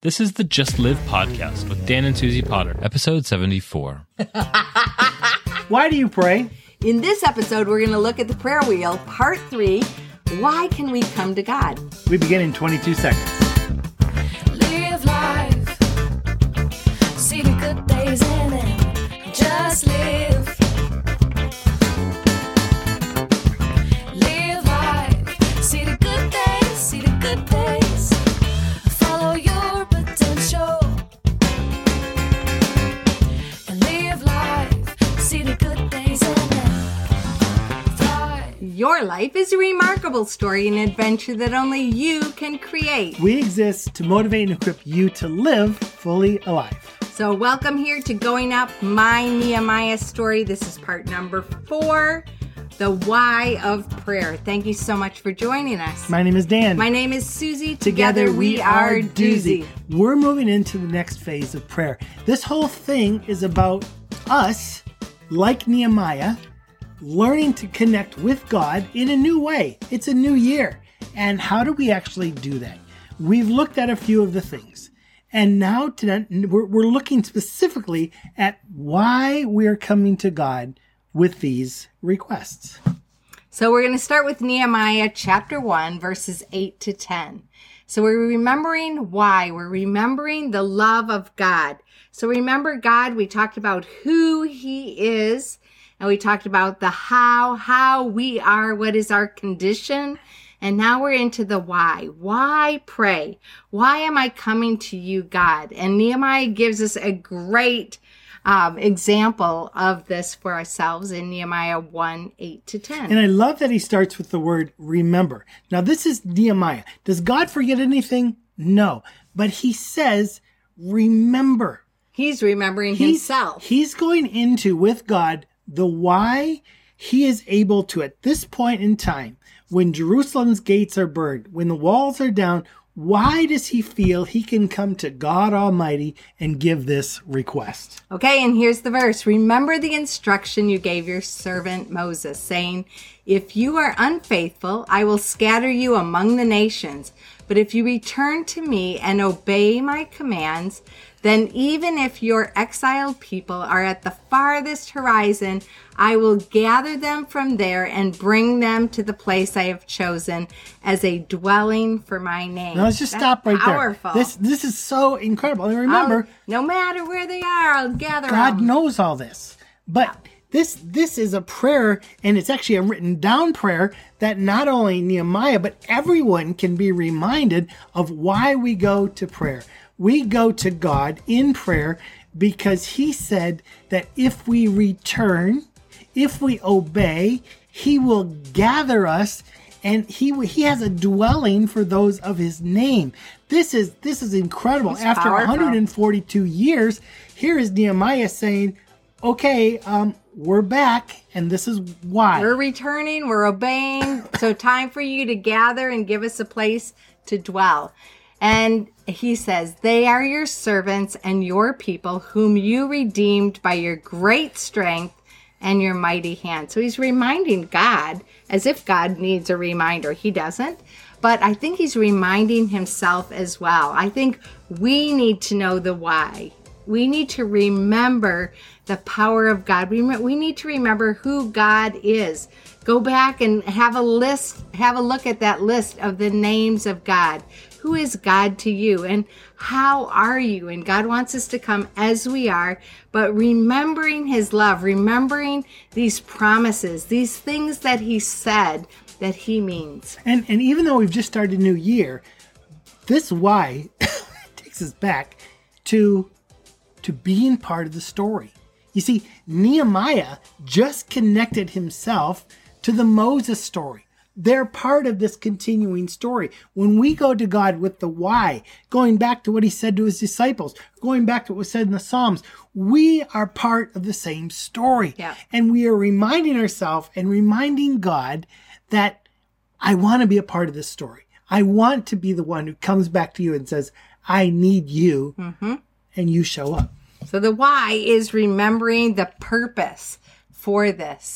This is the Just Live podcast with Dan and Susie Potter, episode 74. Why do you pray? In this episode, we're going to look at the prayer wheel, part 3, Why Can We Come to God? We begin in 22 seconds. Live life, see the good days in it, just live. Live life, see the good days, see the good days, follow your potential. And live life, see the good days in it, thrive. Your life is a remarkable story, an adventure that only you can create. We exist to motivate and equip you to live fully alive. So welcome here to Going Up, my Nehemiah story. This is part number 4, the why of prayer. Thank you so much for joining us. My name is Dan. My name is Susie. Together we are Doozy. We're moving into the next phase of prayer. This whole thing is about us, like Nehemiah, learning to connect with God in a new way. It's a new year. And how do we actually do that? We've looked at a few of the things. And now today, we're looking specifically at why we're coming to God with these requests. So we're going to start with Nehemiah chapter 1, verses 8 to 10. So we're remembering why. We're remembering the love of God. So remember God, we talked about who he is, and we talked about the how we are, what is our condition. And now we're into the why. Why pray? Why am I coming to you, God? And Nehemiah gives us a great example of this for ourselves in Nehemiah 1, 8 to 10. And I love that he starts with the word remember. Now, this is Nehemiah. Does God forget anything? No. But he says, remember. He's remembering himself. He's going into, with God, the why he is able to, at this point in time, when Jerusalem's gates are burned, when the walls are down, why does he feel he can come to God Almighty and give this request? Okay, and here's the verse. Remember the instruction you gave your servant Moses, saying, if you are unfaithful, I will scatter you among the nations. But if you return to me and obey my commands, then even if your exiled people are at the farthest horizon, I will gather them from there and bring them to the place I have chosen as a dwelling for my name. Now let's just stop right powerful. there. This is so incredible. And remember, no matter where they are, I'll gather God them. knows all this. But this is a prayer, and it's actually a written down prayer that not only Nehemiah, but everyone can be reminded of why we go to prayer. We go to God in prayer because he said that if we return, if we obey, he will gather us, and he has a dwelling for those of his name. This is incredible. He's After powerful. 142 years, here is Nehemiah saying, okay, we're back, and this is why. We're returning, we're obeying. So time for you to gather and give us a place to dwell. And he says, they are your servants and your people whom you redeemed by your great strength and your mighty hand. So he's reminding God as if God needs a reminder. He doesn't. But I think he's reminding himself as well. I think we need to know the why. We need to remember the power of God. We need to remember who God is. Go back and have a look at that list of the names of God. Who is God to you, and how are you? And God wants us to come as we are, but remembering his love, remembering these promises, these things that he said that he means. And even though we've just started a new year, this why takes us back to being part of the story. You see, Nehemiah just connected himself to the Moses story. They're part of this continuing story. When we go to God with the why, going back to what he said to his disciples, going back to what was said in the Psalms, we are part of the same story. Yeah. And we are reminding ourselves and reminding God that I want to be a part of this story. I want to be the one who comes back to you and says, I need you, and you show up. So the why is remembering the purpose for this.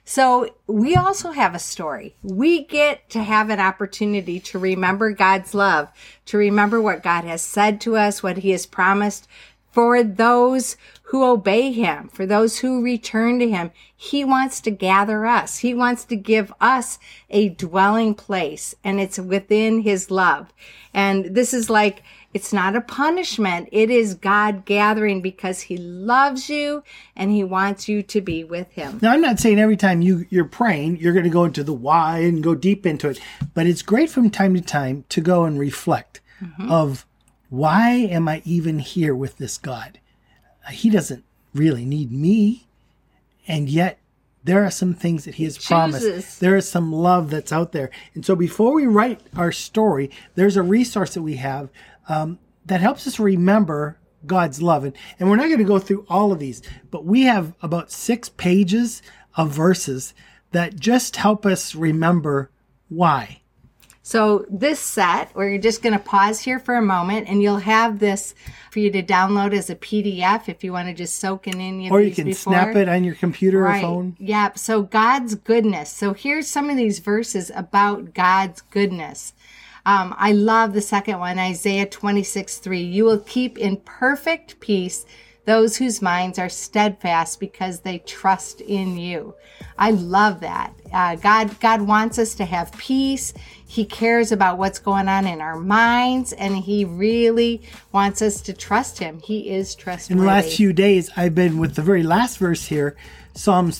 So we also have a story. We get to have an opportunity to remember God's love, to remember what God has said to us, what he has promised for those who obey him, for those who return to him. He wants to gather us. He wants to give us a dwelling place, and it's within his love. And this is like, it's not a punishment. It is God gathering because he loves you and he wants you to be with him. Now, I'm not saying every time you're praying, you're going to go into the why and go deep into it, but it's great from time to time to go and reflect of why am I even here with this God? He doesn't really need me, and yet there are some things that he has promised. There is some love that's out there. And so before we write our story, there's a resource that we have that helps us remember God's love. And we're not going to go through all of these, but we have about 6 pages of verses that just help us remember why. So this set, we're just going to pause here for a moment, and you'll have this for you to download as a PDF if you want to just soak in any of or these you can before. snap it on your computer Right. or phone. Yeah. So God's goodness. So here's some of these verses about God's goodness. I love the second one, Isaiah 26:3. You will keep in perfect peace those whose minds are steadfast because they trust in you. I love that. God wants us to have peace. He cares about what's going on in our minds, and he really wants us to trust him. He is trustworthy. In the last few days, I've been with the very last verse here, Psalms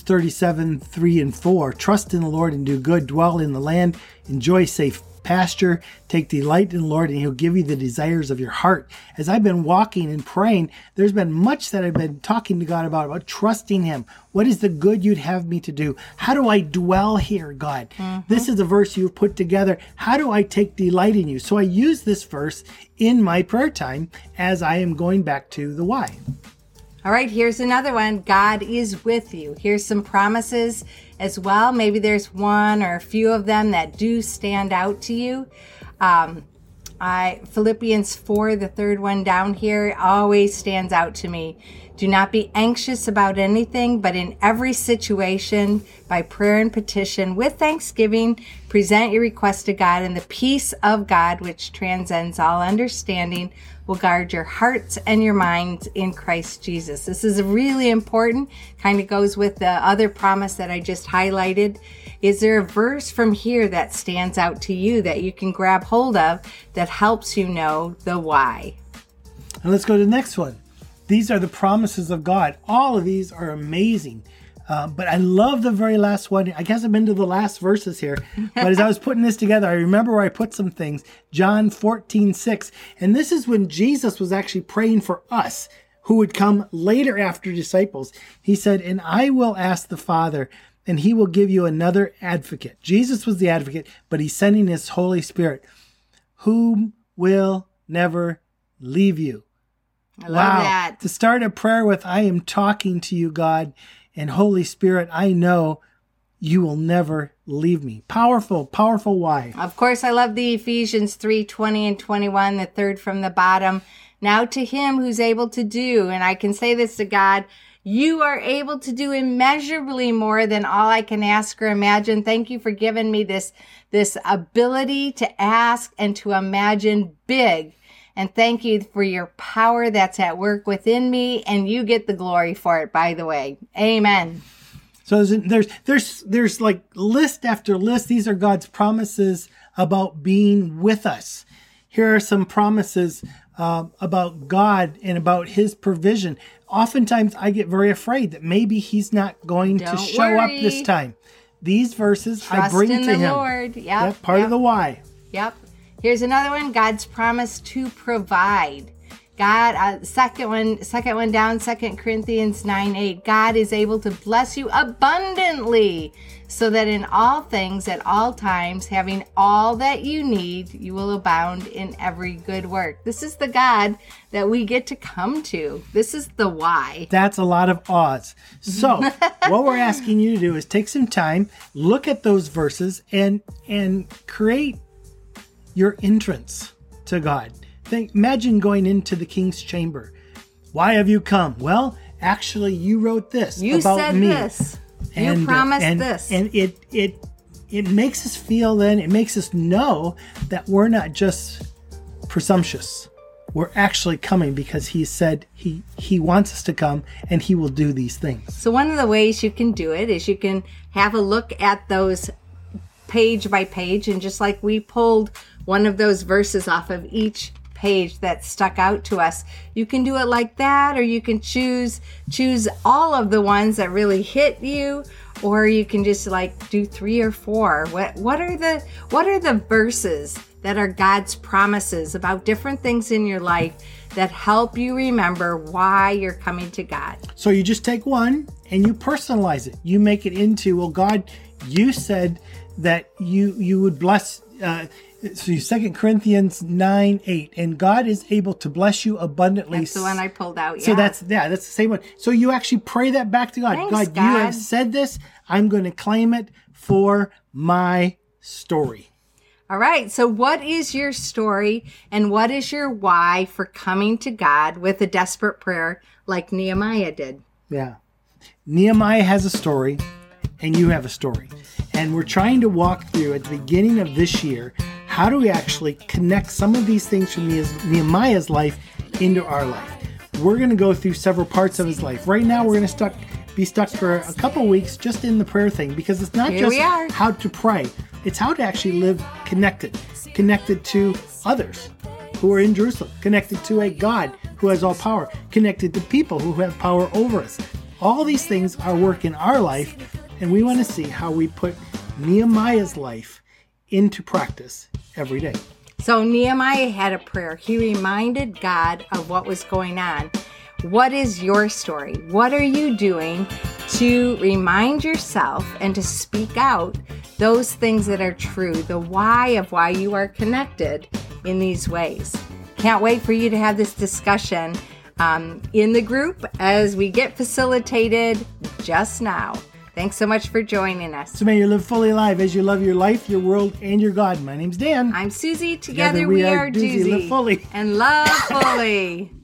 37:3-4. Trust in the Lord and do good. Dwell in the land. Enjoy safe pasture. Take delight in the Lord, and he'll give you the desires of your heart. As I've been walking and praying, there's been much that I've been talking to God about trusting him. What is the good you'd have me to do? How do I dwell here, God? This is a verse you've put together. How do I take delight in you? So I use this verse in my prayer time as I am going back to the why. All right, here's another one. God is with you. Here's some promises as well. Maybe there's one or a few of them that do stand out to you. Philippians 4, the third one down here, always stands out to me. Do not be anxious about anything, but in every situation, by prayer and petition, with thanksgiving, present your request to God, and the peace of God, which transcends all understanding, will guard your hearts and your minds in Christ Jesus. This is really important, kind of goes with the other promise that I just highlighted. Is there a verse from here that stands out to you that you can grab hold of that helps you know the why? And let's go to the next one. These are the promises of God. All of these are amazing. But I love the very last one. I guess I've been to the last verses here. But as I was putting this together, I remember where I put some things. John 14:6. And this is when Jesus was actually praying for us, who would come later after disciples. He said, and I will ask the Father, and he will give you another advocate. Jesus was the advocate, but he's sending his Holy Spirit, whom will never leave you. I love that. To start a prayer with, I am talking to you, God, and Holy Spirit, I know you will never leave me. Powerful, powerful why. Of course, I love the Ephesians 3:20 and 21, the third from the bottom. Now to him who's able to do, and I can say this to God, you are able to do immeasurably more than all I can ask or imagine. Thank you for giving me this ability to ask and to imagine big. And thank you for your power that's at work within me, and you get the glory for it, by the way. Amen. So there's like list after list. These are God's promises about being with us. Here are some promises about God and about his provision. Oftentimes I get very afraid that maybe he's not going to show up this time. These verses I bring to him. Trust in the Lord. Yep. Part of the why. Yep. Here's another one. God's promise to provide. God, second one down, 2 Corinthians 9:8. God is able to bless you abundantly, so that in all things, at all times, having all that you need, you will abound in every good work. This is the God that we get to come to. This is the why. That's a lot of odds. So what we're asking you to do is take some time, look at those verses, and create your entrance to God. Imagine going into the king's chamber. Why have you come? Well, actually, you wrote this You about said me. this. You promised this. And it makes us feel then, it makes us know that we're not just presumptuous. We're actually coming because he said he wants us to come and he will do these things. So one of the ways you can do it is you can have a look at those page by page, and just like we pulled one of those verses off of each page that stuck out to us, you can do it like that, or you can choose all of the ones that really hit you, or you can just like do 3 or 4. What are the verses that are God's promises about different things in your life that help you remember why you're coming to God? So you just take one and you personalize it. You make it into, well, God, you said that you would bless. So 2 Corinthians 9:8, and God is able to bless you abundantly. That's the one I pulled out. Yeah. So that's the same one. So you actually pray that back to God. Thanks, God, you have said this. I'm going to claim it for my story. All right. So what is your story and what is your why for coming to God with a desperate prayer like Nehemiah did? Yeah. Nehemiah has a story and you have a story. And we're trying to walk through at the beginning of this year, how do we actually connect some of these things from Nehemiah's life into our life? We're going to go through several parts of his life. Right now, we're going to be stuck for a couple weeks just in the prayer thing, because it's not just how to pray. It's how to actually live connected to others who are in Jerusalem, connected to a God who has all power, connected to people who have power over us. All these things are work in our life, and we want to see how we put Nehemiah's life into practice every day. So Nehemiah had a prayer. He reminded God of what was going on. What is your story? What are you doing to remind yourself and to speak out those things that are true, the why of why you are connected in these ways? Can't wait for you to have this discussion in the group as we get facilitated just now. Thanks so much for joining us. So may you live fully alive as you love your life, your world, and your God. My name's Dan. I'm Susie. Together we are Doozy. Doozy. Live fully. And love fully.